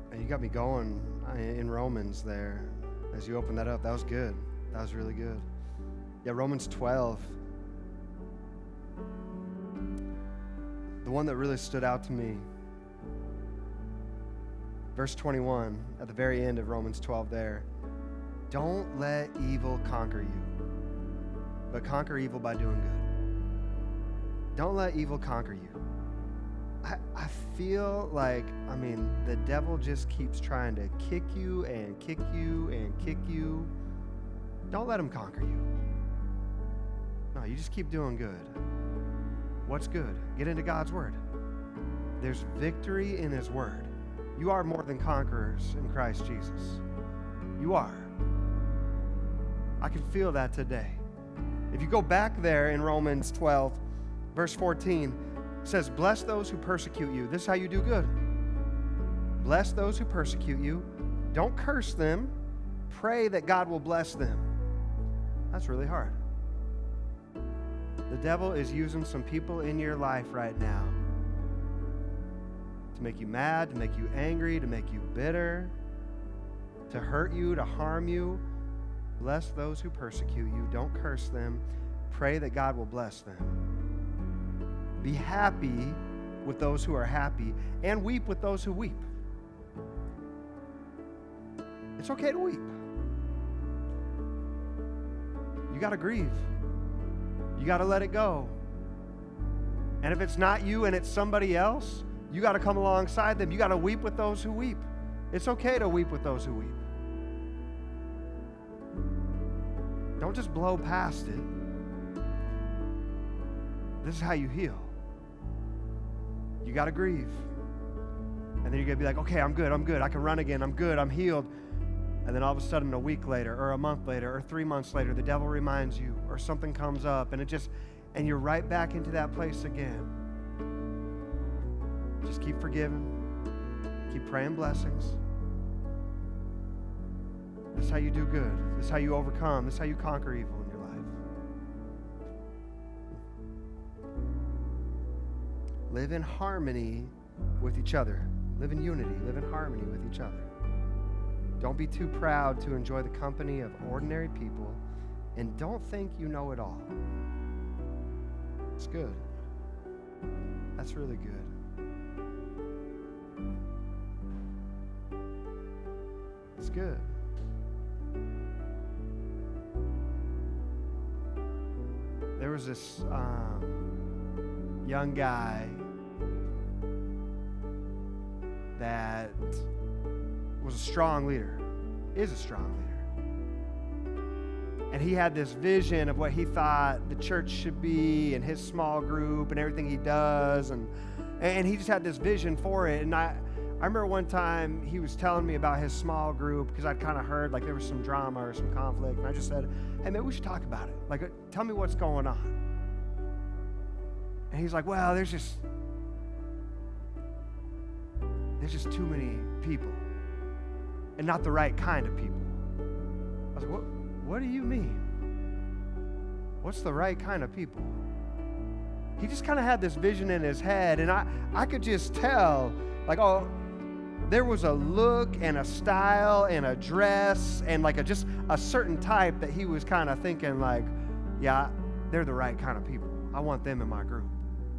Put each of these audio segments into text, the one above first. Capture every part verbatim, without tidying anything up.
And you got me going in Romans there as you open that up. That was good. That was really good. Yeah, Romans twelve. The one that really stood out to me. Verse twenty-one, at the very end of Romans twelve there. Don't let evil conquer you, but conquer evil by doing good. Don't let evil conquer you. I, I feel like, I mean, the devil just keeps trying to kick you and kick you and kick you. Don't let him conquer you. No, you just keep doing good. What's good? Get into God's word. There's victory in his word. You are more than conquerors in Christ Jesus. You are. I can feel that today. If you go back there in Romans twelve, verse fourteen, it says, bless those who persecute you. This is how you do good. Bless those who persecute you. Don't curse them. Pray that God will bless them. That's really hard. The devil is using some people in your life right now to make you mad, to make you angry, to make you bitter, to hurt you, to harm you. Bless those who persecute you. Don't curse them. Pray that God will bless them. Be happy with those who are happy, and weep with those who weep. It's okay to weep. You got to grieve. You got to let it go. And if it's not you and it's somebody else, you got to come alongside them. You got to weep with those who weep. It's okay to weep with those who weep. Don't just blow past it. This is how you heal. You got to grieve. And then you're going to be like, okay, I'm good, I'm good. I can run again. I'm good, I'm healed. And then all of a sudden, a week later, or a month later, or three months later, the devil reminds you, or something comes up, and it just, and you're right back into that place again. Just keep forgiving. Keep praying blessings. This is how you do good. This is how you overcome. This is how you conquer evil in your life. Live in harmony with each other. Live in unity. Live in harmony with each other. Don't be too proud to enjoy the company of ordinary people, and don't think you know it all. It's good. That's really good. It's good. There was this um, young guy that was a strong leader, is a strong leader. And he had this vision of what he thought the church should be and his small group and everything he does. And, and he just had this vision for it. And I, I remember one time he was telling me about his small group because I'd kind of heard like there was some drama or some conflict. And I just said, hey, maybe we should talk about it. Like, tell me what's going on. And he's like, well, there's just, there's just too many people. And not the right kind of people. I was like, what, what do you mean? What's the right kind of people? He just kind of had this vision in his head, and I, I could just tell, like, oh, there was a look and a style and a dress and like a just a certain type that he was kind of thinking like, yeah, they're the right kind of people. I want them in my group.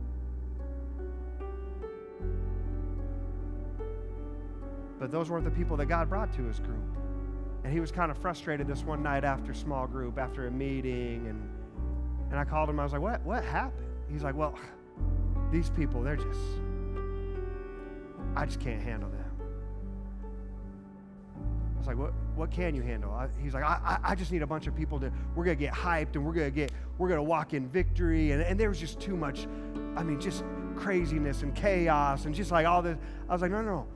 But those weren't the people that God brought to his group. And he was kind of frustrated this one night after small group, after a meeting, and and I called him. I was like, what, what happened? He's like, well, these people, they're just, I just can't handle them. I was like, what, what can you handle? I, he's like, I, I just need a bunch of people to, we're going to get hyped, and we're going to get, we're going to walk in victory. And, and there was just too much, I mean, just craziness and chaos and just like all this. I was like, no, no, no.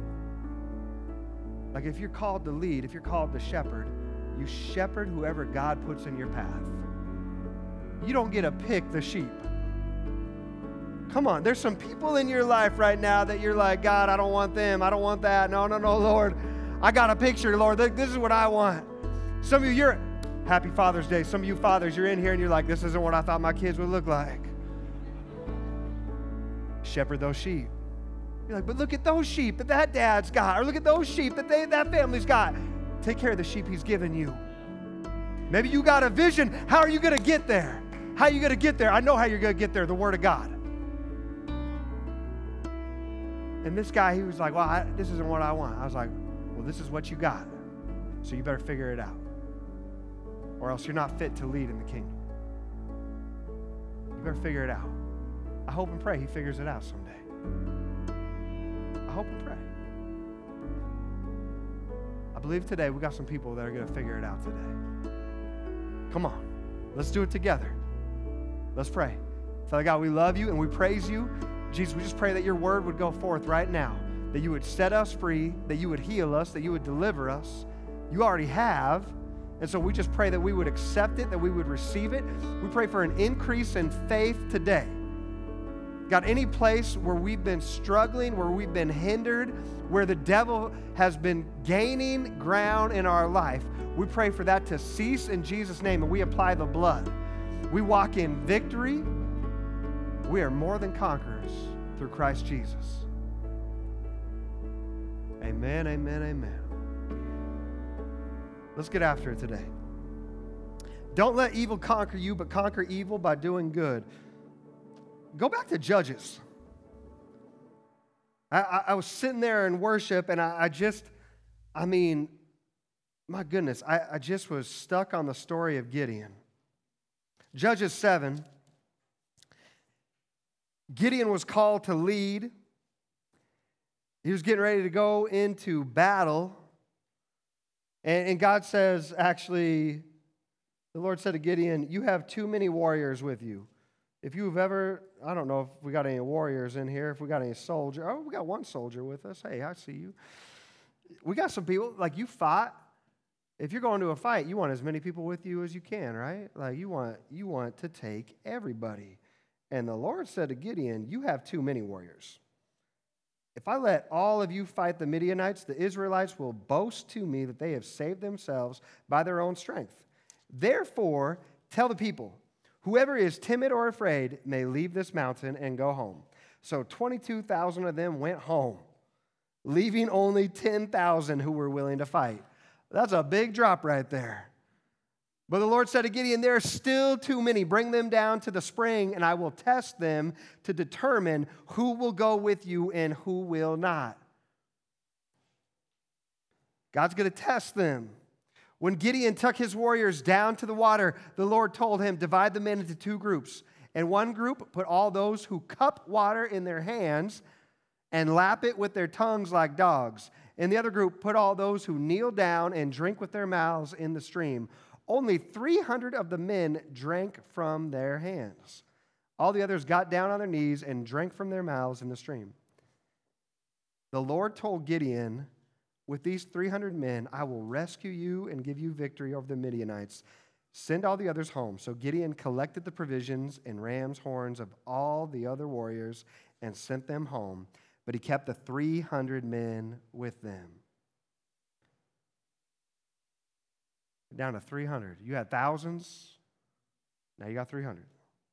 Like if you're called to lead, if you're called to shepherd, you shepherd whoever God puts in your path. You don't get to pick the sheep. Come on, there's some people in your life right now that you're like, God, I don't want them. I don't want that. No, no, no, Lord. I got a picture, Lord. This is what I want. Some of you, you're, happy Father's Day. Some of you fathers, you're in here and you're like, this isn't what I thought my kids would look like. Shepherd those sheep. You're like, but look at those sheep that that dad's got, or look at those sheep that they, that family's got. Take care of the sheep he's given you. Maybe you got a vision. How are you going to get there? How are you going to get there? I know how you're going to get there, the Word of God. And this guy, he was like, well, I, this isn't what I want. I was like, well, this is what you got. So you better figure it out. Or else you're not fit to lead in the kingdom. You better figure it out. I hope and pray he figures it out someday. I hope and pray. I believe today we got some people that are going to figure it out today. Come on. Let's do it together. Let's pray. Father God, we love you and we praise you. Jesus, we just pray that your word would go forth right now, that you would set us free, that you would heal us, that you would deliver us. You already have. And so we just pray that we would accept it, that we would receive it. We pray for an increase in faith today. God, any place where we've been struggling, where we've been hindered, where the devil has been gaining ground in our life, we pray for that to cease in Jesus' name, and we apply the blood. We walk in victory. We are more than conquerors through Christ Jesus. Amen, amen, amen. Let's get after it today. Don't let evil conquer you, but conquer evil by doing good. Go back to Judges. I, I, I was sitting there in worship, and I, I just, I mean, my goodness, I, I just was stuck on the story of Gideon. Judges seven. Gideon was called to lead. He was getting ready to go into battle. And, and God says, actually, the Lord said to Gideon, you have too many warriors with you. If you've ever, I don't know if we got any warriors in here, if we got any soldiers. Oh, we got one soldier with us. Hey, I see you. We got some people, like you fought. If you're going to a fight, you want as many people with you as you can, right? Like you want, you want to take everybody. And the Lord said to Gideon, you have too many warriors. If I let all of you fight the Midianites, the Israelites will boast to me that they have saved themselves by their own strength. Therefore, tell the people, whoever is timid or afraid may leave this mountain and go home. So twenty-two thousand of them went home, leaving only ten thousand who were willing to fight. That's a big drop right there. But the Lord said to Gideon, there are still too many. Bring them down to the spring, and I will test them to determine who will go with you and who will not. God's going to test them. When Gideon took his warriors down to the water, the Lord told him, divide the men into two groups. And one group, put all those who cup water in their hands and lap it with their tongues like dogs. And the other group, put all those who kneel down and drink with their mouths in the stream. Only three hundred of the men drank from their hands. All the others got down on their knees and drank from their mouths in the stream. The Lord told Gideon, with these three hundred men, I will rescue you and give you victory over the Midianites. Send all the others home. So Gideon collected the provisions and ram's horns of all the other warriors and sent them home. But he kept the three hundred men with them. Down to three hundred. You had thousands. Now you got three hundred.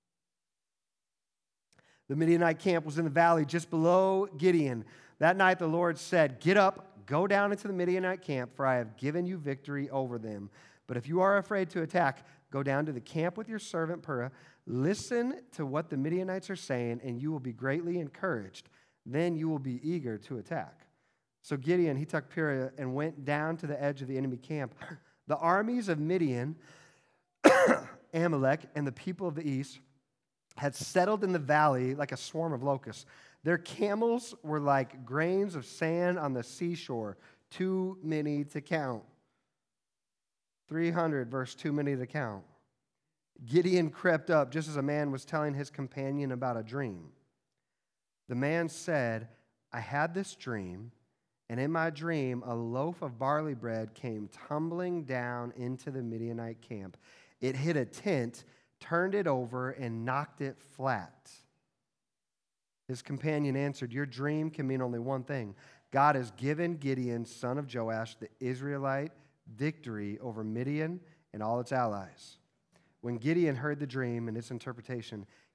The Midianite camp was in the valley just below Gideon. That night the Lord said, get up, go down into the Midianite camp, for I have given you victory over them. But if you are afraid to attack, go down to the camp with your servant Purah. Listen to what the Midianites are saying, and you will be greatly encouraged. Then you will be eager to attack. So Gideon, he took Purah and went down to the edge of the enemy camp. The armies of Midian, Amalek, and the people of the east had settled in the valley like a swarm of locusts. Their camels were like grains of sand on the seashore, too many to count. three hundred, verse too many to count. Gideon crept up just as a man was telling his companion about a dream. The man said, I had this dream, and in my dream, a loaf of barley bread came tumbling down into the Midianite camp. It hit a tent, turned it over, and knocked it flat. His companion answered, your dream can mean only one thing. God has given Gideon, son of Joash, the Israelite, victory over Midian and all its allies. When Gideon heard the dream and its interpretation,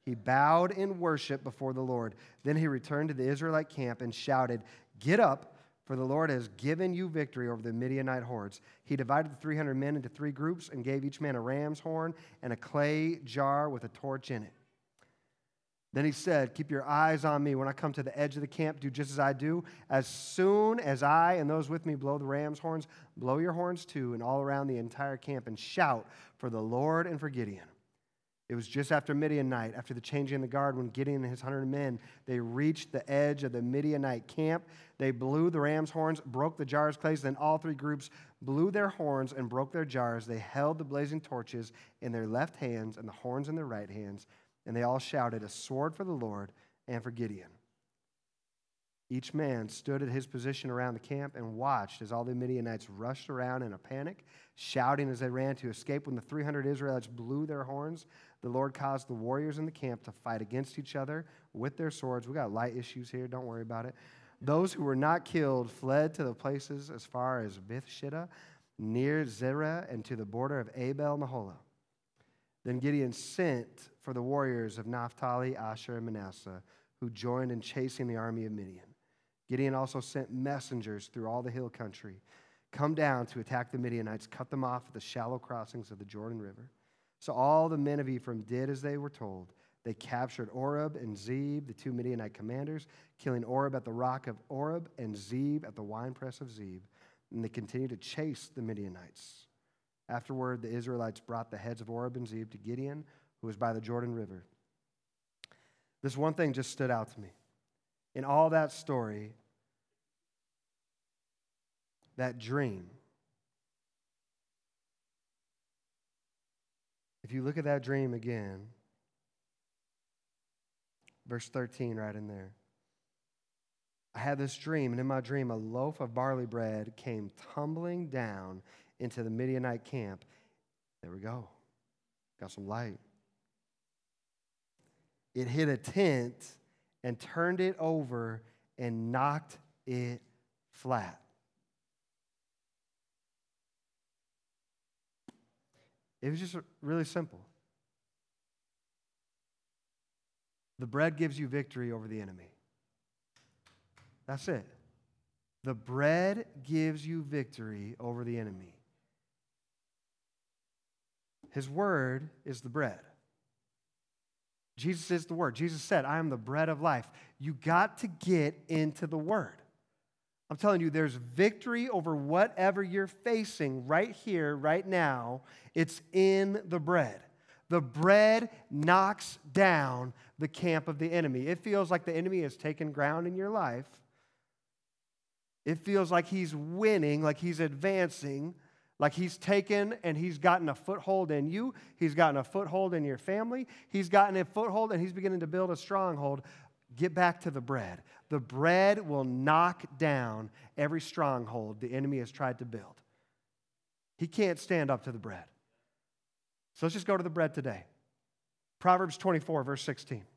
He bowed in worship before the Lord. Then he returned to the Israelite camp and shouted, "Get up, for the Lord has given you victory over the Midianite hordes." He divided the three hundred men into three groups and gave each man a ram's horn and a clay jar with a torch in it. Then he said, "Keep your eyes on me. When I come to the edge of the camp, do just as I do. As soon as I and those with me blow the ram's horns, blow your horns too, and all around the entire camp, and shout for the Lord and for Gideon." It was just after Midian night, after the changing of the guard, when Gideon and his hundred men, they reached the edge of the Midianite camp. They blew the ram's horns, broke the jars, clays. Then all three groups blew their horns and broke their jars. They held the blazing torches in their left hands and the horns in their right hands. And they all shouted, "A sword for the Lord and for Gideon." Each man stood at his position around the camp and watched as all the Midianites rushed around in a panic, shouting as they ran to escape. When the three hundred Israelites blew their horns, the Lord caused the warriors in the camp to fight against each other with their swords. We got light issues here, don't worry about it. Those who were not killed fled to the places as far as Bethshittah, near Zerah, and to the border of Abel Meholah. Then Gideon sent for the warriors of Naphtali, Asher, and Manasseh, who joined in chasing the army of Midian. Gideon also sent messengers through all the hill country. "Come down to attack the Midianites, cut them off at the shallow crossings of the Jordan River." So all the men of Ephraim did as they were told. They captured Oreb and Zeb, the two Midianite commanders, killing Oreb at the rock of Oreb and Zeb at the winepress of Zeb. And they continued to chase the Midianites. Afterward, the Israelites brought the heads of Oreb and Zeb to Gideon, who was by the Jordan River. This one thing just stood out to me. In all that story, that dream, if you look at that dream again, verse thirteen right in there. "I had this dream, and in my dream a loaf of barley bread came tumbling down into the Midianite camp." There we go. Got some light. "It hit a tent and turned it over and knocked it flat." It was just really simple. The bread gives you victory over the enemy. That's it. The bread gives you victory over the enemy. His word is the bread. Jesus is the word. Jesus said, "I am the bread of life." You got to get into the word. I'm telling you, there's victory over whatever you're facing right here, right now. It's in the bread. The bread knocks down the camp of the enemy. It feels like the enemy has taken ground in your life. It feels like he's winning, like he's advancing, like he's taken and he's gotten a foothold in you. He's gotten a foothold in your family. He's gotten a foothold and he's beginning to build a stronghold. Get back to the bread. The bread will knock down every stronghold the enemy has tried to build. He can't stand up to the bread. So let's just go to the bread today. Proverbs twenty-four, verse sixteen.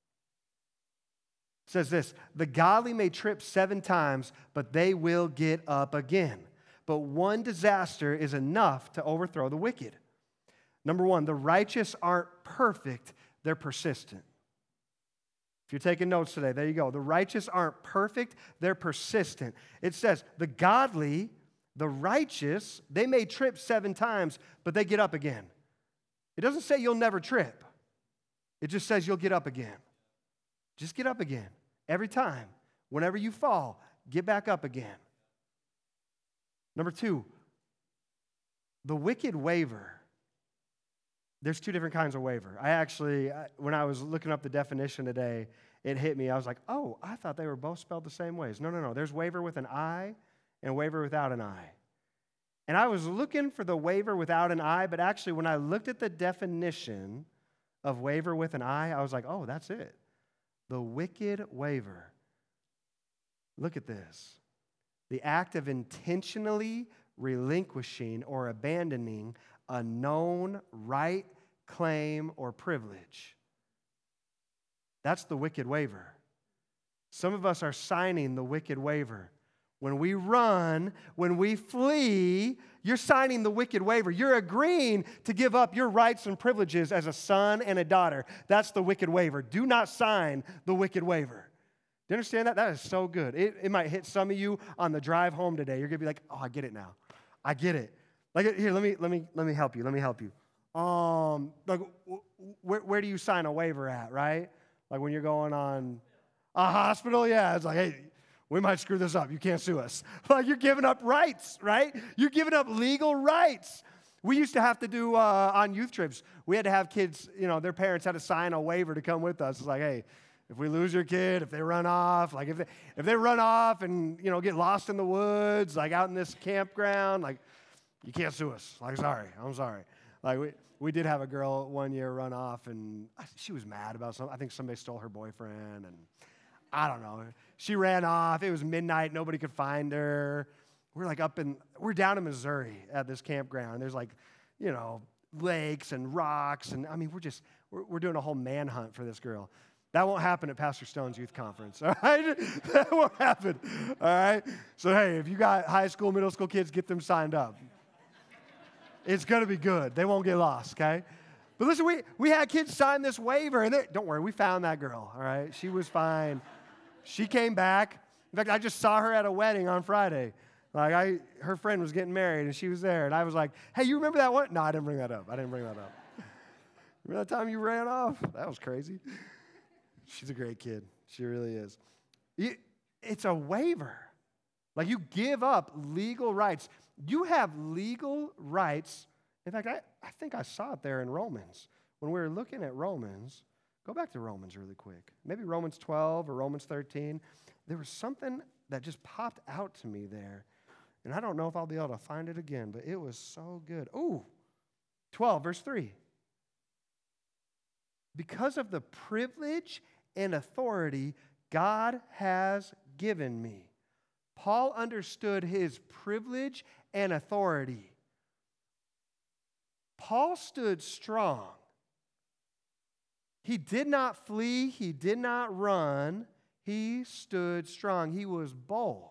It says this, "The godly may trip seven times, but they will get up again. But one disaster is enough to overthrow the wicked." Number one, the righteous aren't perfect, they're persistent. If you're taking notes today, there you go. The righteous aren't perfect, they're persistent. It says, the godly, the righteous, they may trip seven times, but they get up again. It doesn't say you'll never trip. It just says you'll get up again. Just get up again. Every time. Whenever you fall, get back up again. Number two, the wicked waver. There's two different kinds of waver. I actually, when I was looking up the definition today, it hit me. I was like, oh, I thought they were both spelled the same ways. No, no, no. There's waver with an I and waver without an I. And I was looking for the waver without an I, but actually when I looked at the definition of waver with an I, I was like, oh, that's it. The wicked waver. Look at this. The act of intentionally relinquishing or abandoning a known right, claim, or privilege. That's the wicked waver. Some of us are signing the wicked waver. When we run, when we flee, you're signing the wicked waiver. You're agreeing to give up your rights and privileges as a son and a daughter. That's the wicked waiver. Do not sign the wicked waiver. Do you understand that? That is so good. It, it might hit some of you on the drive home today. You're going to be like, oh, I get it now. I get it. Like, here, let me, let me, let me help you. Let me help you. Um, like, where, where do you sign a waiver at, right? Like when you're going on a hospital, yeah, it's like, hey, we might screw this up. You can't sue us. Like you're giving up rights, right? You're giving up legal rights. We used to have to do uh, on youth trips. We had to have kids, you know, their parents had to sign a waiver to come with us. It's like, hey, if we lose your kid, if they run off, like if they, if they run off and, you know, get lost in the woods, like out in this campground, like you can't sue us. Like, sorry, I'm sorry. Like we, we did have a girl one year run off and she was mad about something. I think somebody stole her boyfriend and I don't know. She ran off. It was midnight. Nobody could find her. We're like up in, we're down in Missouri at this campground. There's like, you know, lakes and rocks. And I mean, we're just, we're, we're doing a whole manhunt for this girl. That won't happen at Pastor Stone's youth conference, all right? That won't happen, all right? So, hey, if you got high school, middle school kids, get them signed up. It's going to be good. They won't get lost, okay? But listen, we, we had kids sign this waiver, and they, don't worry, we found that girl, all right? She was fine. She came back. In fact, I just saw her at a wedding on Friday. Like, I, her friend was getting married, and she was there. And I was like, hey, you remember that one? No, I didn't bring that up. I didn't bring that up. Remember that time you ran off? That was crazy. She's a great kid. She really is. It's a waiver. Like, you give up legal rights. You have legal rights. In fact, I, I think I saw it there in Romans. When we were looking at Romans, go back to Romans really quick. Maybe Romans twelve or Romans thirteen. There was something that just popped out to me there. And I don't know if I'll be able to find it again, but it was so good. Ooh, twelve, verse three. Because of the privilege and authority God has given me. Paul understood his privilege and authority. Paul stood strong. He did not flee. He did not run. He stood strong. He was bold.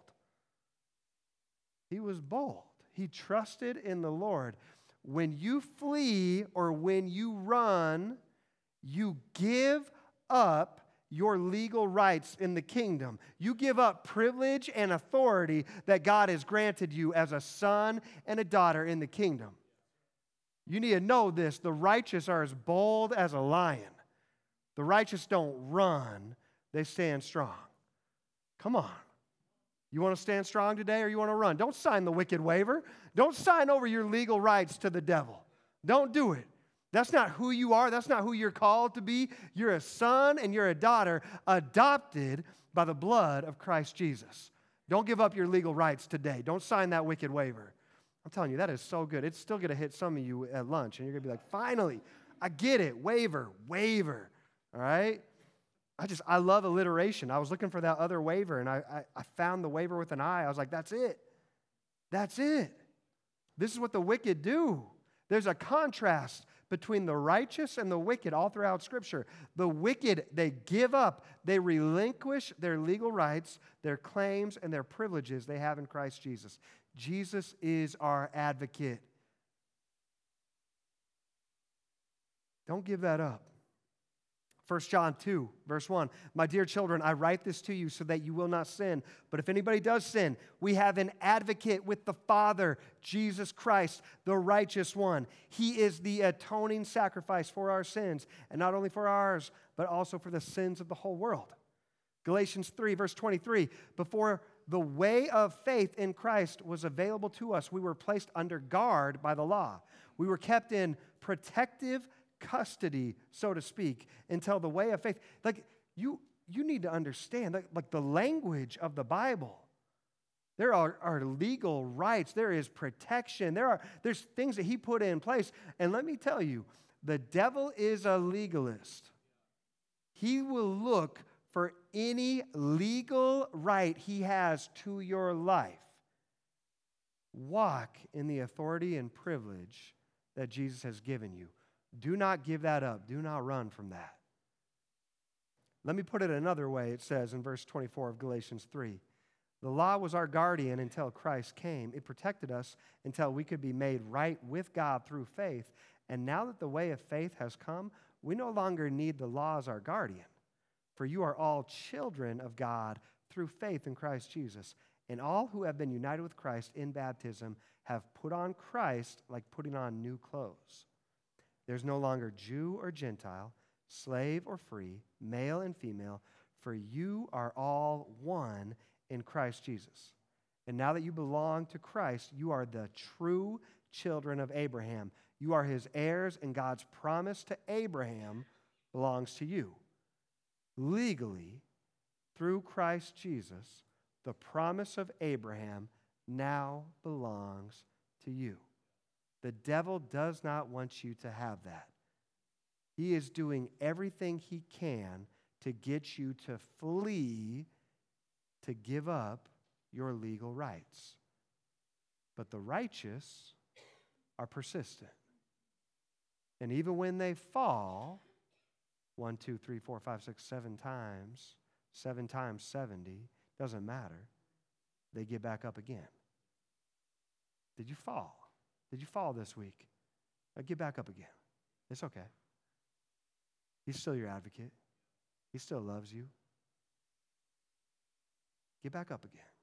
He was bold. He trusted in the Lord. When you flee or when you run, you give up your legal rights in the kingdom. You give up privilege and authority that God has granted you as a son and a daughter in the kingdom. You need to know this. The righteous are as bold as a lion. The righteous don't run, they stand strong. Come on. You want to stand strong today or you want to run? Don't sign the wicked waiver. Don't sign over your legal rights to the devil. Don't do it. That's not who you are. That's not who you're called to be. You're a son and you're a daughter adopted by the blood of Christ Jesus. Don't give up your legal rights today. Don't sign that wicked waiver. I'm telling you, that is so good. It's still going to hit some of you at lunch, and you're going to be like, finally, I get it. Waiver, waiver. All right? I just, I love alliteration. I was looking for that other waiver, and I, I, I found the waiver with an I. I was like, that's it. That's it. This is what the wicked do. There's a contrast between the righteous and the wicked all throughout Scripture. The wicked, they give up, they relinquish their legal rights, their claims, and their privileges they have in Christ Jesus. Jesus is our advocate. Don't give that up. First John two, verse one, my dear children, I write this to you so that you will not sin. But if anybody does sin, we have an advocate with the Father, Jesus Christ, the righteous one. He is the atoning sacrifice for our sins, and not only for ours, but also for the sins of the whole world. Galatians three, verse twenty-three, before the way of faith in Christ was available to us, we were placed under guard by the law. We were kept in protective custody, so to speak, until the way of faith. Like, you you need to understand, like, like the language of the Bible. There are, are legal rights. There is protection. There are there's things that he put in place. And let me tell you, the devil is a legalist. He will look for any legal right he has to your life. Walk in the authority and privilege that Jesus has given you. Do not give that up. Do not run from that. Let me put it another way. It says in verse twenty-four of Galatians three, The law was our guardian until Christ came. It protected us until we could be made right with God through faith. And now that the way of faith has come, we no longer need the law as our guardian. For you are all children of God through faith in Christ Jesus. And all who have been united with Christ in baptism have put on Christ like putting on new clothes. There's no longer Jew or Gentile, slave or free, male and female, for you are all one in Christ Jesus. And now that you belong to Christ, you are the true children of Abraham. You are his heirs, and God's promise to Abraham belongs to you. Legally, through Christ Jesus, the promise of Abraham now belongs to you. The devil does not want you to have that. He is doing everything he can to get you to flee, to give up your legal rights. But the righteous are persistent. And even when they fall, one, two, three, four, five, six, seven times, seven times seventy, doesn't matter, they get back up again. Did you fall? Did you fall this week? Now get back up again. It's okay. He's still your advocate. He still loves you. Get back up again.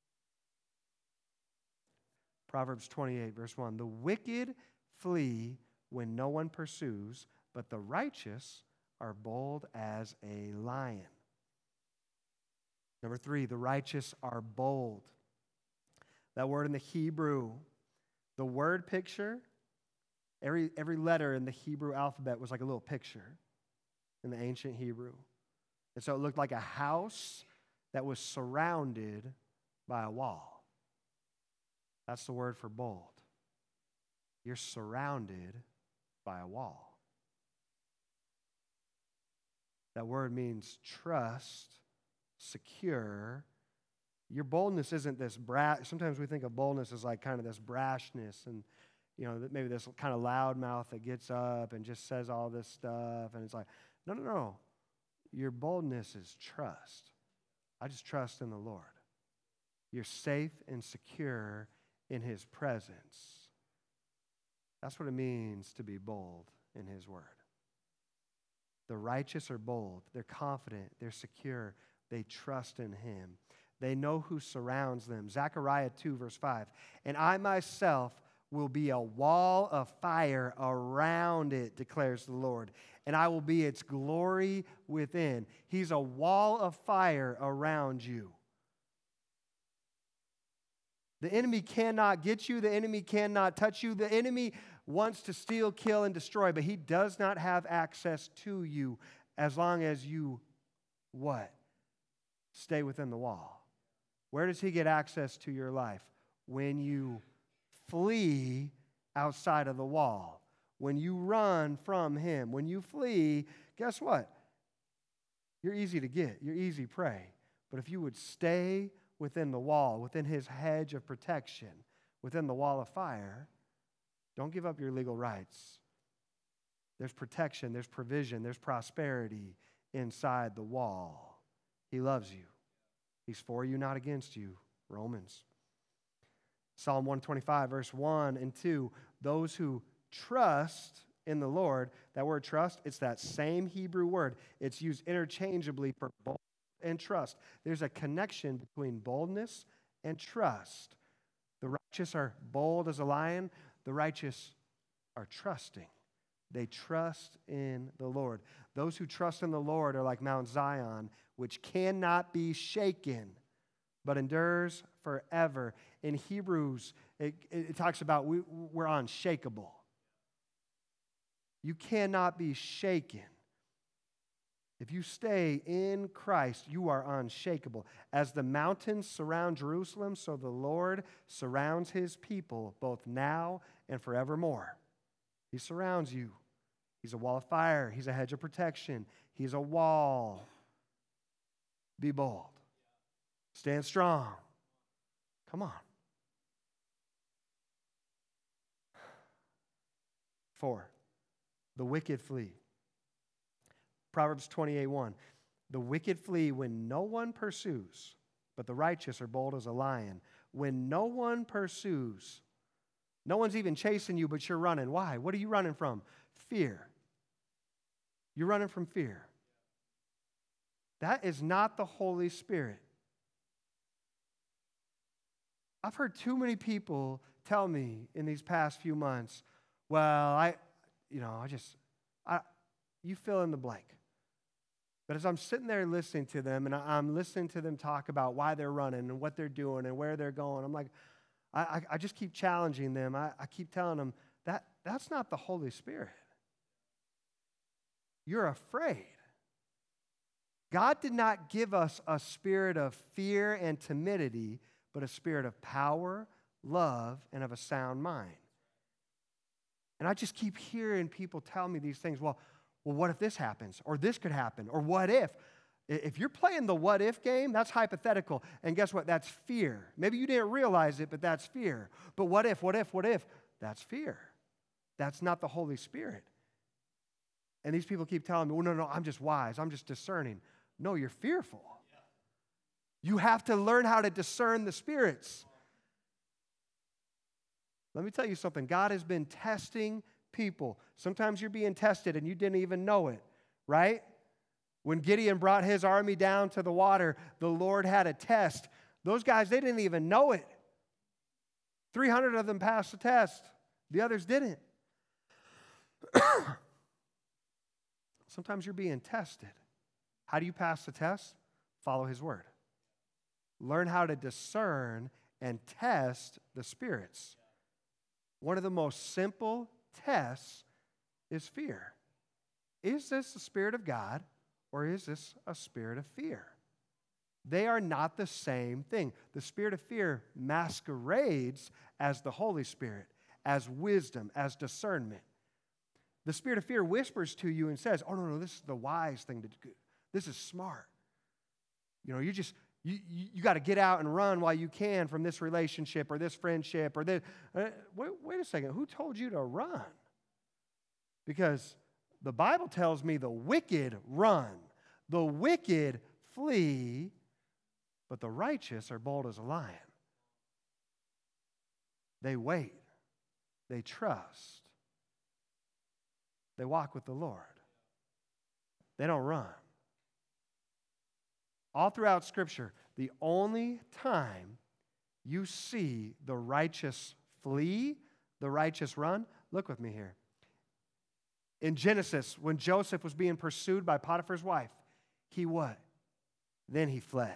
Proverbs twenty-eight, verse one. The wicked flee when no one pursues, but the righteous are bold as a lion. Number three, the righteous are bold. That word in the Hebrew, the word picture, every, every letter in the Hebrew alphabet was like a little picture in the ancient Hebrew. And so it looked like a house that was surrounded by a wall. That's the word for bold. You're surrounded by a wall. That word means trust, secure. Your boldness isn't this brash. Sometimes we think of boldness as like kind of this brashness and, you know, maybe this kind of loud mouth that gets up and just says all this stuff. And it's like, no, no, no. Your boldness is trust. I just trust in the Lord. You're safe and secure in his presence. That's what it means to be bold in his word. The righteous are bold. They're confident. They're secure. They trust in him. They know who surrounds them. Zechariah two, verse five. And I myself will be a wall of fire around it, declares the Lord. And I will be its glory within. He's a wall of fire around you. The enemy cannot get you. The enemy cannot touch you. The enemy wants to steal, kill, and destroy, but he does not have access to you as long as you, what? Stay within the wall. Where does he get access to your life? When you flee outside of the wall. When you run from him. When you flee, guess what? You're easy to get. You're easy prey. But if you would stay within the wall, within his hedge of protection, within the wall of fire, don't give up your legal rights. There's protection, there's provision, there's prosperity inside the wall. He loves you. He's for you, not against you. Romans. Psalm one twenty-five, verse one and two. Those who trust in the Lord, that word trust, it's that same Hebrew word. It's used interchangeably for bold and trust. There's a connection between boldness and trust. The righteous are bold as a lion. The righteous are trusting. They trust in the Lord. Those who trust in the Lord are like Mount Zion, which cannot be shaken, but endures forever. In Hebrews, it, it talks about we, we're unshakable. You cannot be shaken. If you stay in Christ, you are unshakable. As the mountains surround Jerusalem, so the Lord surrounds his people both now and forevermore. He surrounds you. He's a wall of fire. He's a hedge of protection. He's a wall. Be bold. Stand strong. Come on. Four, the wicked flee. Proverbs twenty-eight, one. The wicked flee when no one pursues, but the righteous are bold as a lion. When no one pursues, no one's even chasing you, but you're running. Why? What are you running from? Fear. You're running from fear. That is not the Holy Spirit. I've heard too many people tell me in these past few months, well, I, you know, I just, I, you fill in the blank. But as I'm sitting there listening to them, and I'm listening to them talk about why they're running and what they're doing and where they're going, I'm like, I, I, I just keep challenging them. I, I keep telling them, that that's not the Holy Spirit. You're afraid. God did not give us a spirit of fear and timidity, but a spirit of power, love, and of a sound mind. And I just keep hearing people tell me these things. Well, well, what if this happens? Or this could happen? Or what if? If you're playing the what if game, that's hypothetical. And guess what? That's fear. Maybe you didn't realize it, but that's fear. But what if, what if, what if? That's fear. That's not the Holy Spirit. And these people keep telling me, well, no, no, I'm just wise. I'm just discerning. No, you're fearful. You have to learn how to discern the spirits. Let me tell you something. God has been testing people. Sometimes you're being tested and you didn't even know it, right? When Gideon brought his army down to the water, the Lord had a test. Those guys, they didn't even know it. three hundred of them passed the test. The others didn't. Sometimes you're being tested. How do you pass the test? Follow His word. Learn how to discern and test the spirits. One of the most simple tests is fear. Is this the Spirit of God or is this a spirit of fear? They are not the same thing. The spirit of fear masquerades as the Holy Spirit, as wisdom, as discernment. The spirit of fear whispers to you and says, oh, no, no, this is the wise thing to do. This is smart. You know, you just, you, you, you got to get out and run while you can from this relationship or this friendship or this. Uh, wait, wait a second. Who told you to run? Because the Bible tells me the wicked run. The wicked flee, but the righteous are bold as a lion. They wait. They trust. They walk with the Lord. They don't run. All throughout Scripture, the only time you see the righteous flee, the righteous run, look with me here. In Genesis, when Joseph was being pursued by Potiphar's wife, he what? Then he fled.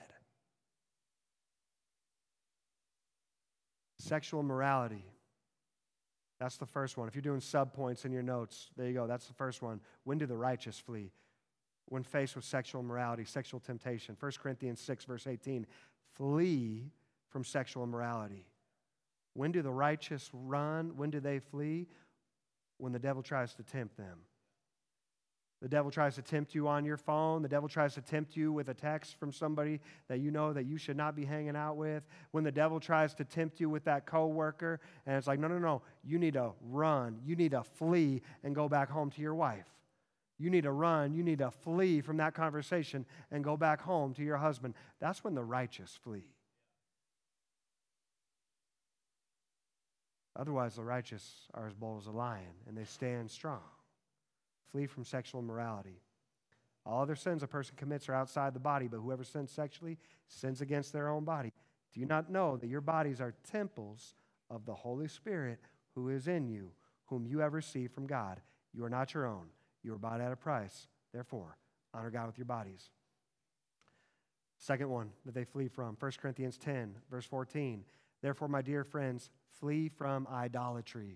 Sexual morality. That's the first one. If you're doing subpoints in your notes, there you go. That's the first one. When do the righteous flee? When faced with sexual immorality, sexual temptation. First Corinthians six, verse eighteen. Flee from sexual immorality. When do the righteous run? When do they flee? When the devil tries to tempt them. The devil tries to tempt you on your phone. The devil tries to tempt you with a text from somebody that you know that you should not be hanging out with. When the devil tries to tempt you with that coworker, and it's like, no, no, no, you need to run. You need to flee and go back home to your wife. You need to run. You need to flee from that conversation and go back home to your husband. That's when the righteous flee. Otherwise, the righteous are as bold as a lion, and they stand strong. Flee from sexual immorality. All other sins a person commits are outside the body, but whoever sins sexually sins against their own body. Do you not know that your bodies are temples of the Holy Spirit who is in you, whom you have received from God? You are not your own. You are bought at a price. Therefore, honor God with your bodies. Second one that they flee from, First Corinthians ten, verse fourteen. Therefore, my dear friends, flee from idolatry.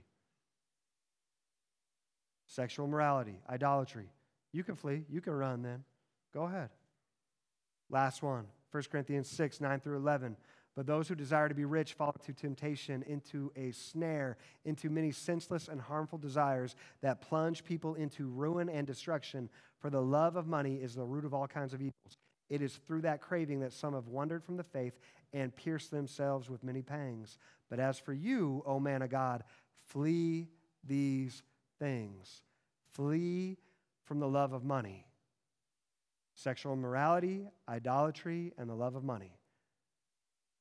Sexual morality, idolatry. You can flee. You can run then. Go ahead. Last one, First Corinthians six, nine through eleven. But those who desire to be rich fall into temptation, into a snare, into many senseless and harmful desires that plunge people into ruin and destruction. For the love of money is the root of all kinds of evils. It is through that craving that some have wandered from the faith and pierced themselves with many pangs. But as for you, O man of God, flee these things. Flee from the love of money. Sexual immorality, idolatry, and the love of money.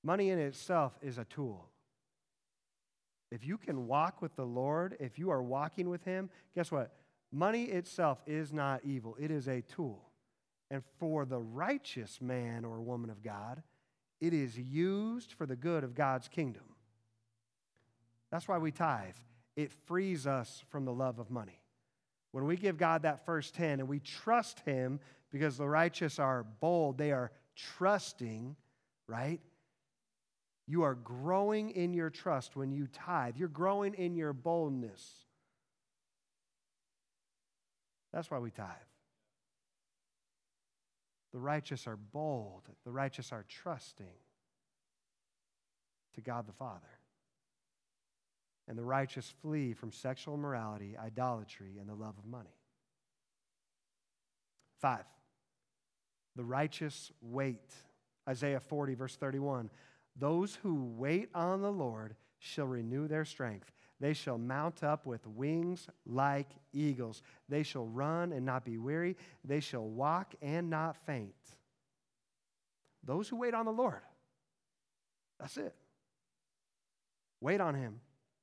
Money in itself is a tool. If you can walk with the Lord, if you are walking with Him, guess what? Money itself is not evil. It is a tool. And for the righteous man or woman of God, it is used for the good of God's kingdom. That's why we tithe. It frees us from the love of money. When we give God that first ten and we trust Him, because the righteous are bold, they are trusting, right? You are growing in your trust when you tithe. You're growing in your boldness. That's why we tithe. The righteous are bold. The righteous are trusting to God the Father. And the righteous flee from sexual immorality, idolatry, and the love of money. Five, the righteous wait. Isaiah forty, verse thirty-one. Those who wait on the Lord shall renew their strength. They shall mount up with wings like eagles. They shall run and not be weary. They shall walk and not faint. Those who wait on the Lord. That's it. Wait on Him.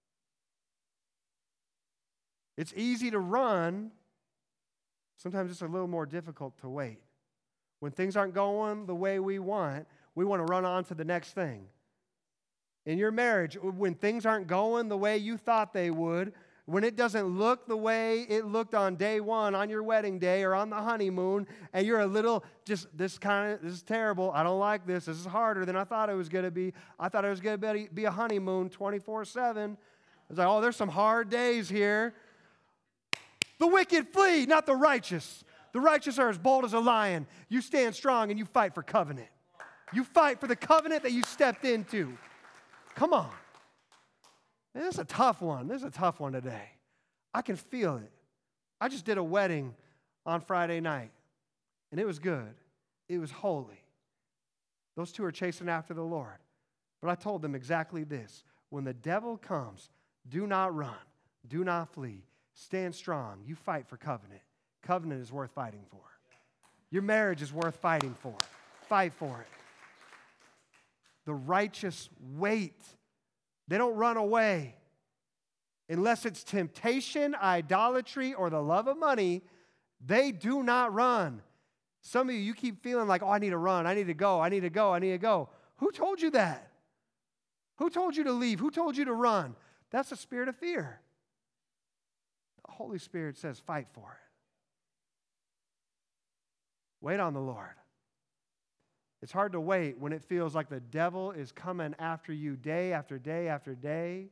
It's easy to run. Sometimes it's a little more difficult to wait. When things aren't going the way we want, we want to run on to the next thing. In your marriage, when things aren't going the way you thought they would, when it doesn't look the way it looked on day one, on your wedding day, or on the honeymoon, and you're a little just, this kind of, this is terrible, I don't like this, this is harder than I thought it was going to be. I thought it was going to be a honeymoon twenty-four seven. It's like, oh, there's some hard days here. The wicked flee, not the righteous. The righteous are as bold as a lion. You stand strong and you fight for covenant. You fight for the covenant that you stepped into. Come on. Man, this is a tough one. This is a tough one today. I can feel it. I just did a wedding on Friday night, and it was good. It was holy. Those two are chasing after the Lord. But I told them exactly this. When the devil comes, do not run. Do not flee. Stand strong. You fight for covenant. Covenant is worth fighting for. Your marriage is worth fighting for. Fight for it. The righteous wait. They don't run away. Unless it's temptation, idolatry, or the love of money, they do not run. Some of you, you keep feeling like, oh, I need to run. I need to go. I need to go. I need to go. Who told you that? Who told you to leave? Who told you to run? That's a spirit of fear. The Holy Spirit says, fight for it. Wait on the Lord. It's hard to wait when it feels like the devil is coming after you day after day after day.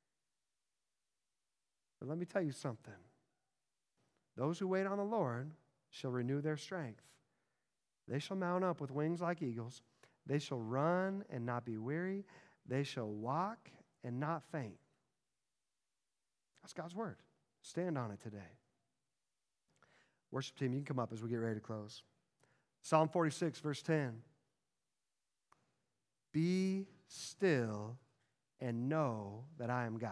But let me tell you something. Those who wait on the Lord shall renew their strength. They shall mount up with wings like eagles. They shall run and not be weary. They shall walk and not faint. That's God's word. Stand on it today. Worship team, you can come up as we get ready to close. Psalm forty-six, verse ten. Be still and know that I am God.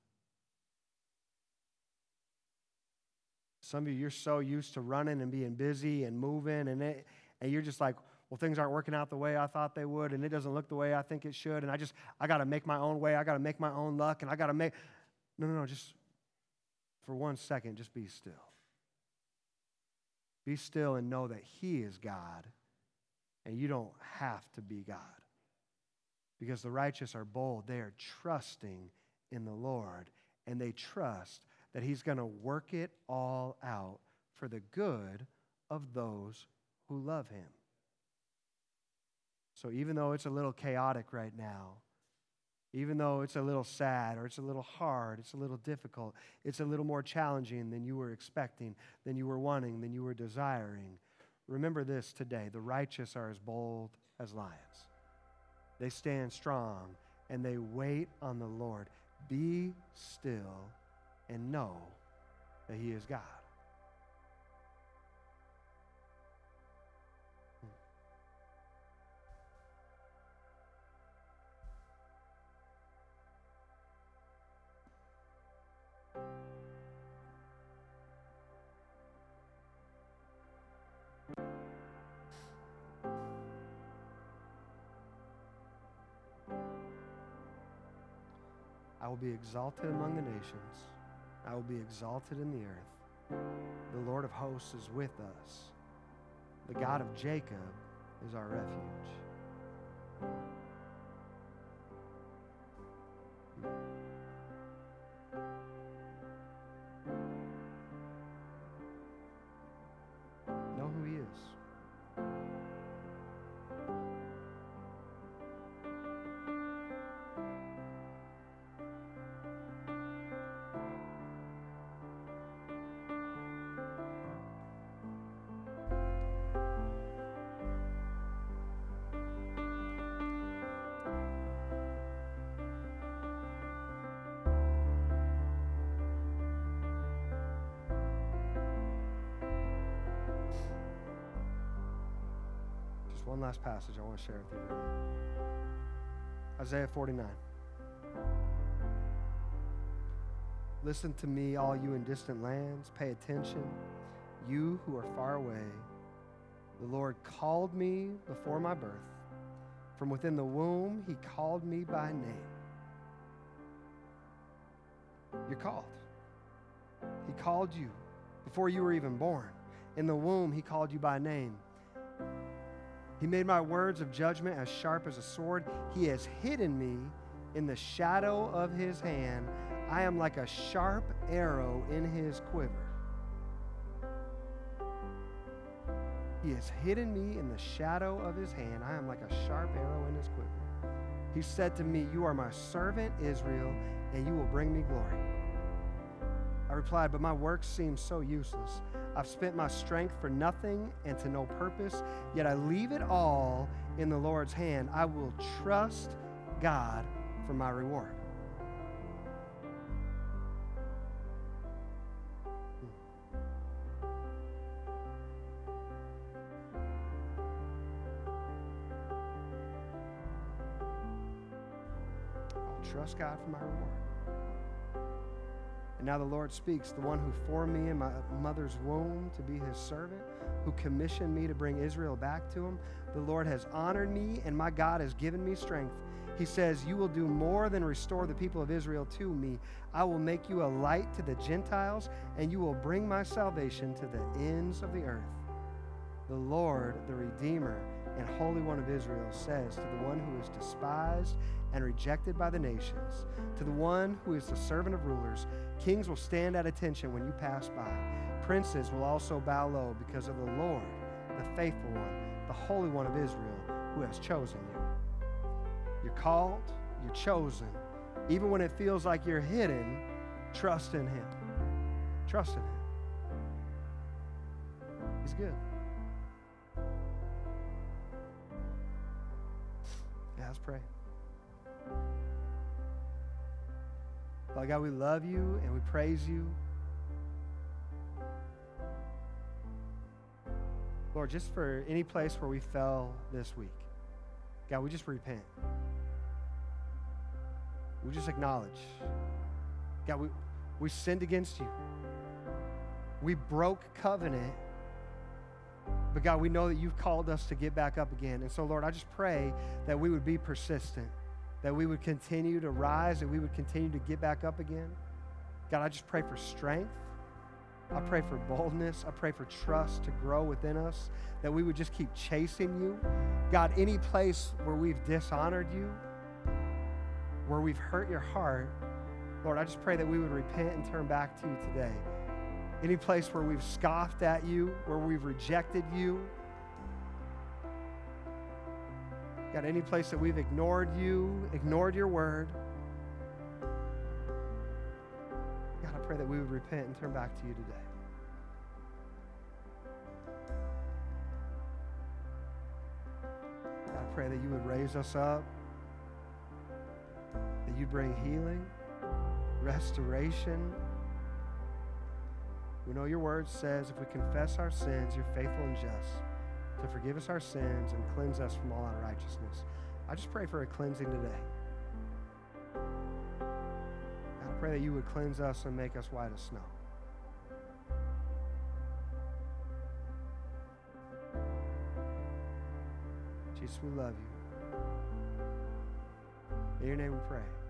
Some of you, you're so used to running and being busy and moving, and, it, and you're just like, well, things aren't working out the way I thought they would, and it doesn't look the way I think it should, and I just, I got to make my own way. I got to make my own luck, and I got to make, no, no, no, just for one second, just be still. Be still and know that He is God, and you don't have to be God. Because the righteous are bold. They are trusting in the Lord, and they trust that He's going to work it all out for the good of those who love Him. So even though it's a little chaotic right now, even though it's a little sad or it's a little hard, it's a little difficult, it's a little more challenging than you were expecting, than you were wanting, than you were desiring, remember this today. The righteous are as bold as lions. They stand strong and they wait on the Lord. Be still and know that He is God. I will be exalted among the nations. I will be exalted in the earth. The Lord of hosts is with us. The God of Jacob is our refuge. Know who he is. One last passage I want to share with you today. Isaiah forty-nine. Listen to me, all you in distant lands. Pay attention, you who are far away. The Lord called me before my birth. From within the womb, he called me by name. You're called. He called you before you were even born. In the womb, he called you by name. He made my words of judgment as sharp as a sword. He has hidden me in the shadow of his hand. I am like a sharp arrow in his quiver. He has hidden me in the shadow of his hand. I am like a sharp arrow in his quiver. He said to me, you are my servant Israel, and you will bring me glory. I replied, but my work seems so useless. I've spent my strength for nothing and to no purpose, yet I leave it all in the Lord's hand. I will trust God for my reward. I'll trust God for my reward. And now the Lord speaks, the one who formed me in my mother's womb to be his servant, who commissioned me to bring Israel back to him. The Lord has honored me, and my God has given me strength. He says, you will do more than restore the people of Israel to me. I will make you a light to the Gentiles, and you will bring my salvation to the ends of the earth. The Lord, the Redeemer and Holy One of Israel, says to the one who is despised and rejected by the nations, to the one who is the servant of rulers, kings will stand at attention when you pass by. Princes will also bow low because of the Lord, the faithful one, the Holy One of Israel, who has chosen you. You're called, you're chosen. Even when it feels like you're hidden, trust in him. Trust in him. He's good. Yeah, let's pray. Father God, we love you and we praise you. Lord, just for any place where we fell this week, God, we just repent. We just acknowledge. God, we, we sinned against you. We broke covenant. But God, we know that you've called us to get back up again. And so, Lord, I just pray that we would be persistent, that we would continue to rise, that we would continue to get back up again. God, I just pray for strength. I pray for boldness. I pray for trust to grow within us, that we would just keep chasing you. God, any place where we've dishonored you, where we've hurt your heart, Lord, I just pray that we would repent and turn back to you today. Any place where we've scoffed at you, where we've rejected you, God, any place that we've ignored you, ignored your word, God, I pray that we would repent and turn back to you today. God, I pray that you would raise us up, that you'd bring healing, restoration. We know your word says if we confess our sins, you're faithful and just to forgive us our sins and cleanse us from all unrighteousness. I just pray for a cleansing today. God, I pray that you would cleanse us and make us white as snow. Jesus, we love you. In your name we pray.